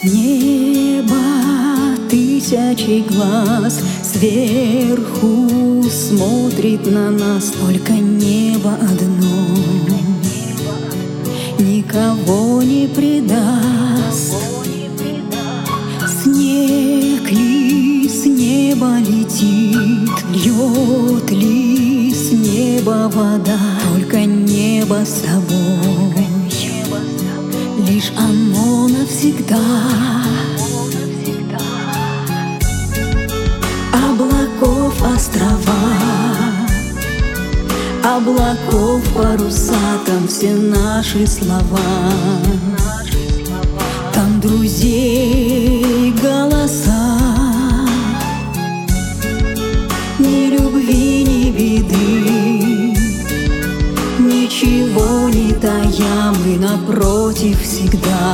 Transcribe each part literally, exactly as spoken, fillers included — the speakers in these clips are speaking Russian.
неба тысячи глаз сверху смотрит на нас, только небо одно никого не предаст. Снег ли с неба летит, льет ли с неба вода, только небо с тобой, лишь оно навсегда. Облаков острова, облаков паруса, там все наши слова, там друзей голоса. Ни любви, ни беды, ничего не тая, мы напротив всегда.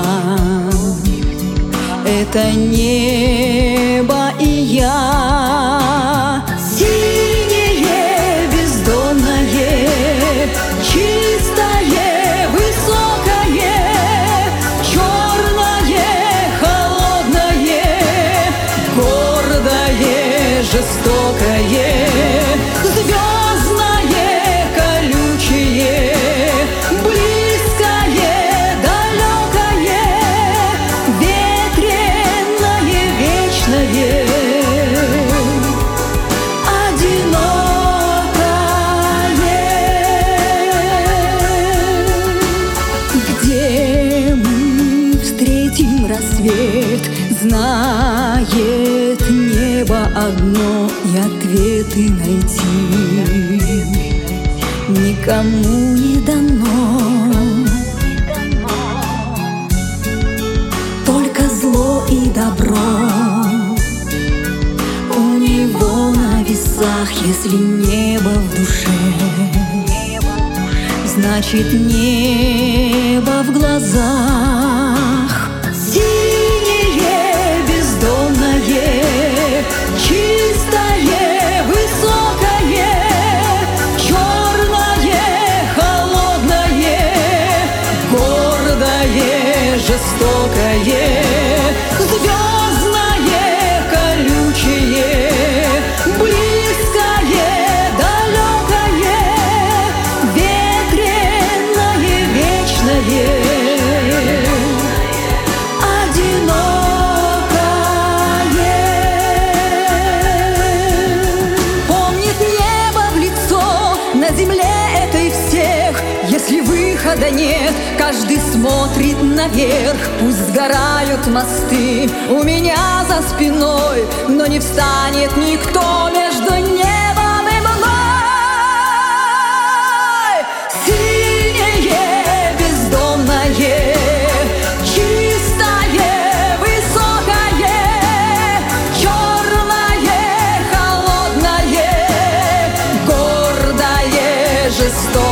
Это небо и я, синее, бездонное, чистое, высокое, черное, холодное, гордое, жестокое, звездное, колючее, близкое, далекое, ветреное, вечное, рассвет знает небо одно, и ответы найти никому не дано. Только зло и добро у него на весах, если небо в душе, значит небо в глазах. Синее, бездонное, чистое, высокое, черное, холодное, гордое, жестокое, звездное, колючее, близкое, далекое, ветреное, вечное. На земле этой всех, если выхода нет, каждый смотрит наверх. Пусть сгорают мосты у меня за спиной, но не встанет никто между небом и мной. Синее, бездонное, чистое, высокое, черное, холодное, гордое, жестокое,